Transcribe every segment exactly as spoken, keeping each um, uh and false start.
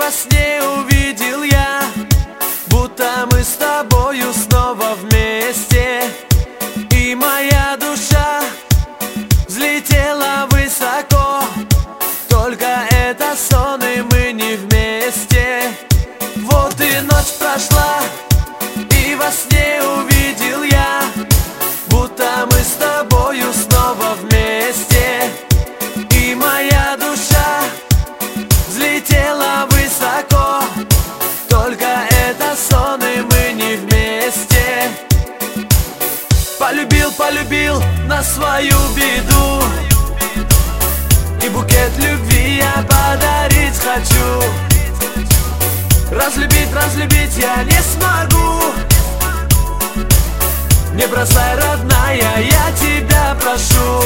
во сне увидел я, будто мы с тобою снова вместе. И моя душа взлетела высоко, только это сон, и мы не вместе. Вот и ночь прошла, и во сне увидел я, будто мы с тобою снова вместе. И моя душа взлетела высоко, только это сон, и мы не вместе. Полюбил, полюбил на свою беду, и букет любви я подарить хочу. Разлюбить, разлюбить я не смогу. Не бросай, родная, я тебя прошу.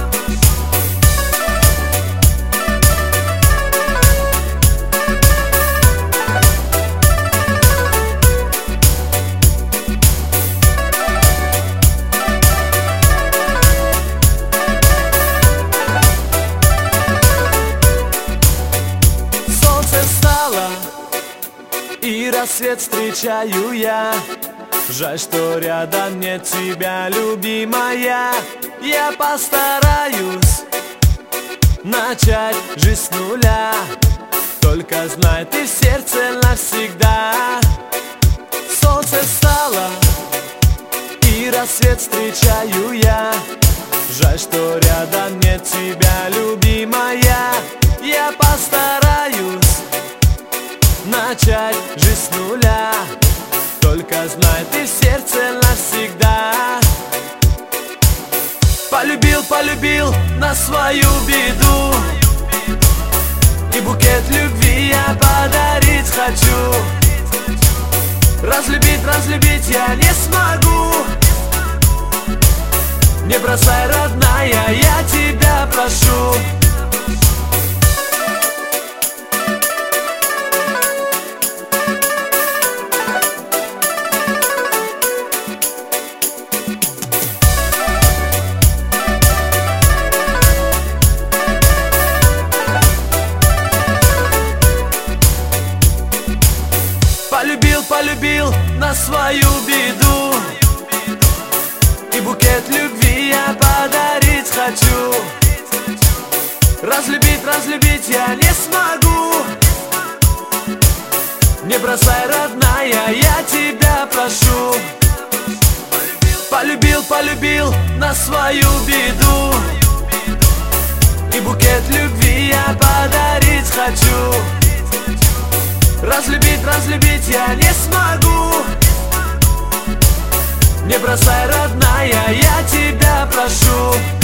Солнце встало, и рассвет встречаю я. Жаль, что рядом нет тебя, любимая. Я постараюсь начать жизнь с нуля, только знай, ты в сердце навсегда. Солнце встало, и рассвет встречаю я. Жаль, что рядом нет тебя, любимая. Я постараюсь начать жизнь с нуля, только знай, ты в сердце навсегда. Полюбил, полюбил на свою беду, и букет любви я подарить хочу. Разлюбить, разлюбить я не смогу. Не бросай, родная, я тебя прошу. Полюбил, полюбил на свою беду, и букет любви я подарить хочу. Разлюбить, разлюбить я не смогу. Не бросай, родная, я тебя прошу. Полюбил, полюбил на свою беду, и букет любви я подарить хочу. Разлюбить, разлюбить я не смогу. Не бросай, родная, я тебя прошу.